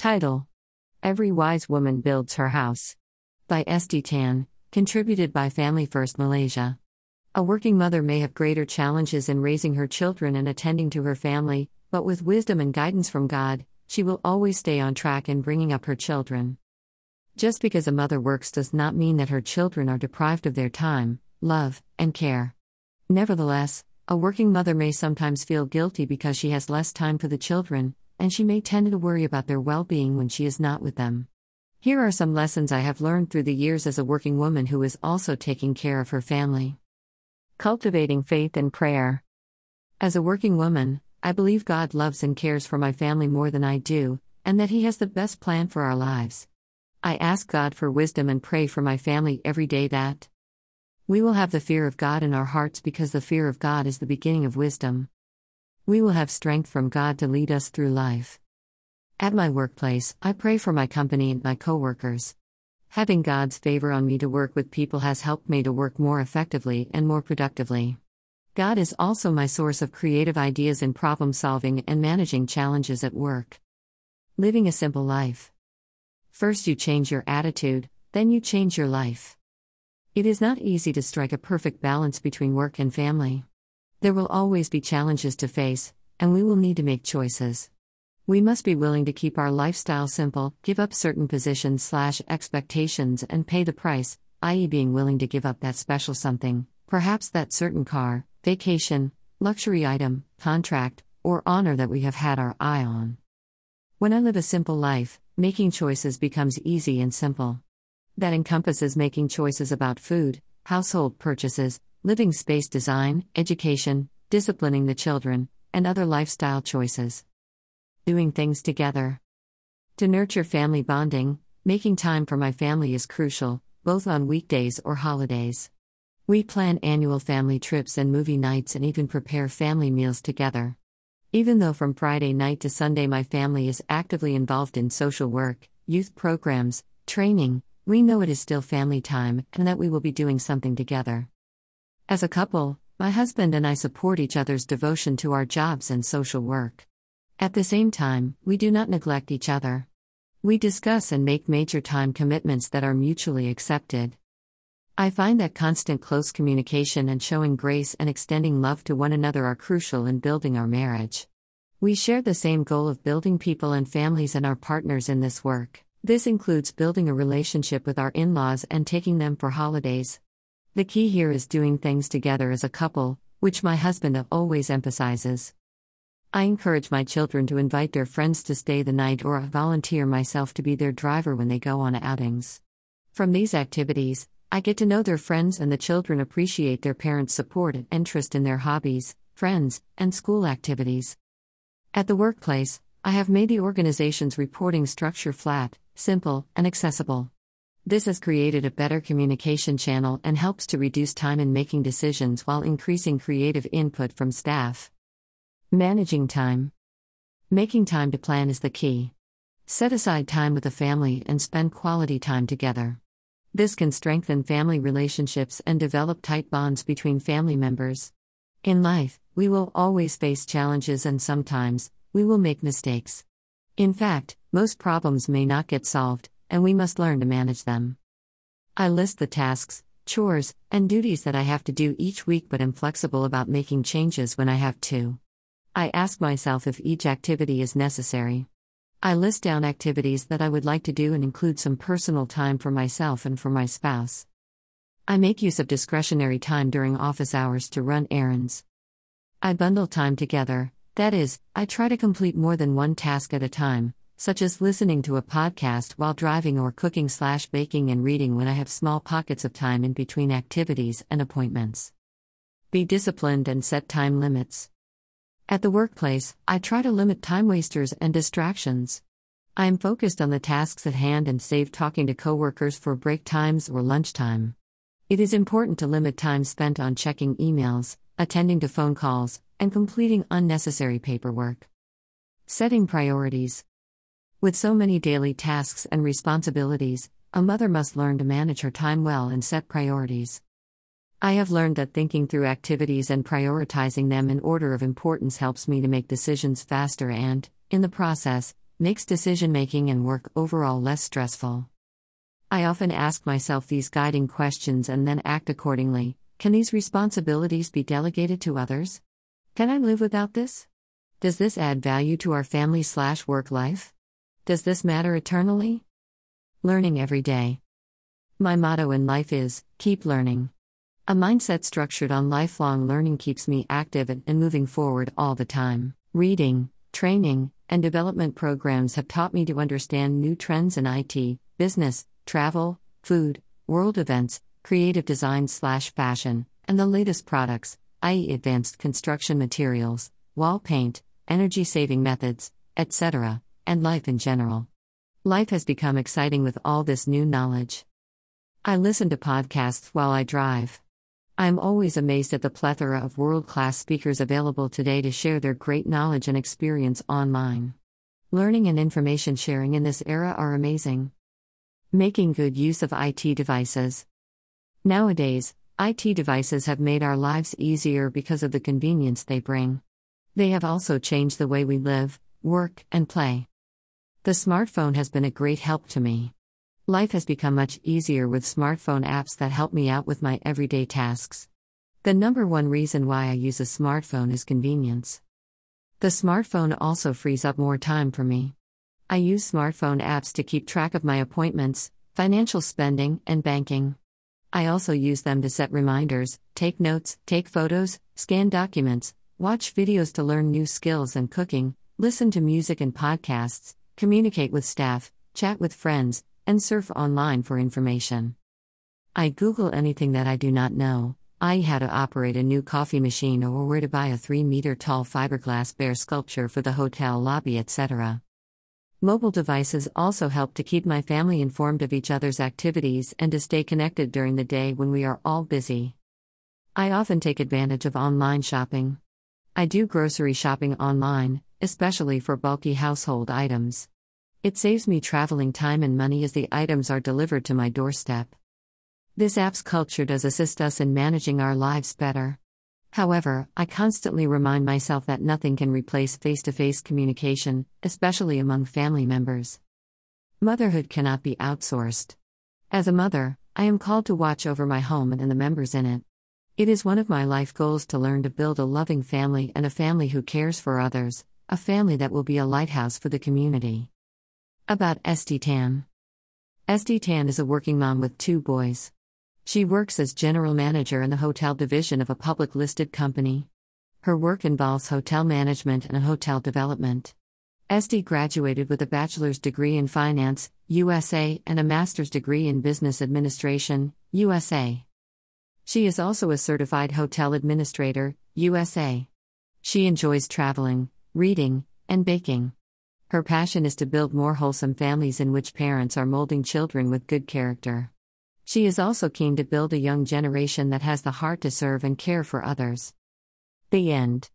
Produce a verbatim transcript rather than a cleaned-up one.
Title: Every Wise Woman Builds Her House. By Esti Tan, contributed by Family First Malaysia. A working mother may have greater challenges in raising her children and attending to her family, but with wisdom and guidance from God, she will always stay on track in bringing up her children. Just because a mother works does not mean that her children are deprived of their time, love, and care. Nevertheless, a working mother may sometimes feel guilty because she has less time for the children, and she may tend to worry about their well-being when she is not with them. Here are some lessons I have learned through the years as a working woman who is also taking care of her family. Cultivating faith and prayer. As a working woman, I believe God loves and cares for my family more than I do, and that He has the best plan for our lives. I ask God for wisdom and pray for my family every day that we will have the fear of God in our hearts, because the fear of God is the beginning of wisdom. We will have strength from God to lead us through life. At my workplace, I pray for my company and my coworkers. Having God's favor on me to work with people has helped me to work more effectively and more productively. God is also my source of creative ideas in problem solving and managing challenges at work. Living a simple life. First you change your attitude, then you change your life. It is not easy to strike a perfect balance between work and family. There will always be challenges to face, and we will need to make choices. We must be willing to keep our lifestyle simple, give up certain positions slash expectations and pay the price, that is being willing to give up that special something, perhaps that certain car, vacation, luxury item, contract, or honor that we have had our eye on. When I live a simple life, making choices becomes easy and simple. That encompasses making choices about food, household purchases, living space design, education, disciplining the children, and other lifestyle choices. Doing things together. To nurture family bonding, making time for my family is crucial, both on weekdays or holidays. We plan annual family trips and movie nights and even prepare family meals together. Even though from Friday night to Sunday my family is actively involved in social work, youth programs, training, we know it is still family time and that we will be doing something together. As a couple, my husband and I support each other's devotion to our jobs and social work. At the same time, we do not neglect each other. We discuss and make major time commitments that are mutually accepted. I find that constant close communication and showing grace and extending love to one another are crucial in building our marriage. We share the same goal of building people and families and our partners in this work. This includes building a relationship with our in-laws and taking them for holidays. The key here is doing things together as a couple, which my husband always emphasizes. I encourage my children to invite their friends to stay the night, or I volunteer myself to be their driver when they go on outings. From these activities, I get to know their friends, and the children appreciate their parents' support and interest in their hobbies, friends, and school activities. At the workplace, I have made the organization's reporting structure flat, simple, and accessible. This has created a better communication channel and helps to reduce time in making decisions while increasing creative input from staff. Managing time. Making time to plan is the key. Set aside time with the family and spend quality time together. This can strengthen family relationships and develop tight bonds between family members. In life, we will always face challenges, and sometimes, we will make mistakes. In fact, most problems may not get solved, and we must learn to manage them. I list the tasks, chores, and duties that I have to do each week, but am flexible about making changes when I have to. I ask myself if each activity is necessary. I list down activities that I would like to do and include some personal time for myself and for my spouse. I make use of discretionary time during office hours to run errands. I bundle time together, that is, I try to complete more than one task at a time, such as listening to a podcast while driving or cooking slash baking and reading when I have small pockets of time in between activities and appointments. Be disciplined and set time limits. At the workplace, I try to limit time wasters and distractions. I am focused on the tasks at hand and save talking to coworkers for break times or lunchtime. It is important to limit time spent on checking emails, attending to phone calls, and completing unnecessary paperwork. Setting priorities. With so many daily tasks and responsibilities, a mother must learn to manage her time well and set priorities. I have learned that thinking through activities and prioritizing them in order of importance helps me to make decisions faster and, in the process, makes decision-making and work overall less stressful. I often ask myself these guiding questions and then act accordingly. Can these responsibilities be delegated to others? Can I live without this? Does this add value to our family/work life? Does this matter eternally? Learning every day. My motto in life is, keep learning. A mindset structured on lifelong learning keeps me active and, and moving forward all the time. Reading, training, and development programs have taught me to understand new trends in I T, business, travel, food, world events, creative design/fashion, and the latest products, that is advanced construction materials, wall paint, energy-saving methods, et cetera, and life in general. Life has become exciting with all this new knowledge. I listen to podcasts while I drive. I am always amazed at the plethora of world-class speakers available today to share their great knowledge and experience online. Learning and information sharing in this era are amazing. Making good use of I T devices. Nowadays, I T devices have made our lives easier because of the convenience they bring. They have also changed the way we live, work, and play. The smartphone has been a great help to me. Life has become much easier with smartphone apps that help me out with my everyday tasks. The number one reason why I use a smartphone is convenience. The smartphone also frees up more time for me. I use smartphone apps to keep track of my appointments, financial spending, and banking. I also use them to set reminders, take notes, take photos, scan documents, watch videos to learn new skills and cooking, listen to music and podcasts, communicate with staff, chat with friends, and surf online for information. I Google anything that I do not know, that is how to operate a new coffee machine or where to buy a three meter tall fiberglass bear sculpture for the hotel lobby, et cetera. Mobile devices also help to keep my family informed of each other's activities and to stay connected during the day when we are all busy. I often take advantage of online shopping. I do grocery shopping online, especially for bulky household items. It saves me traveling time and money as the items are delivered to my doorstep. This apps culture does assist us in managing our lives better. However, I constantly remind myself that nothing can replace face-to-face communication, especially among family members. Motherhood cannot be outsourced. As a mother, I am called to watch over my home and the members in it. It is one of my life goals to learn to build a loving family and a family who cares for others, a family that will be a lighthouse for the community. About Esti Tan. Esti Tan is a working mom with two boys. She works as general manager in the hotel division of a public listed company. Her work involves hotel management and hotel development. Esti graduated with a bachelor's degree in finance, U S A, and a master's degree in business administration, U S A. She is also a certified hotel administrator, U S A. She enjoys traveling, reading, and baking. Her passion is to build more wholesome families in which parents are molding children with good character. She is also keen to build a young generation that has the heart to serve and care for others. The end.